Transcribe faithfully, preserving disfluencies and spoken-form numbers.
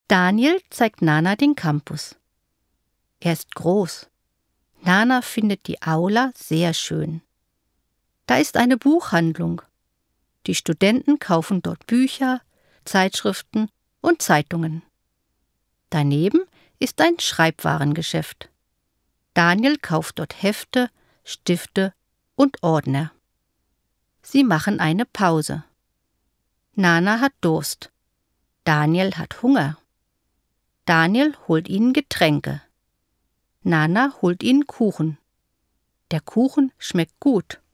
Daniel zeigt Nana den Campus. Er ist groß. Nana findet die Aula sehr schön. Da ist eine Buchhandlung. Die Studenten kaufen dort Bücher, Zeitschriften und Zeitungen. Daneben ist ein Schreibwarengeschäft. Daniel kauft dort Hefte, Stifte und Ordner. Sie machen eine Pause. Nana hat Durst. Daniel hat Hunger. Daniel holt ihnen Getränke. Nana holt ihnen Kuchen. Der Kuchen schmeckt gut.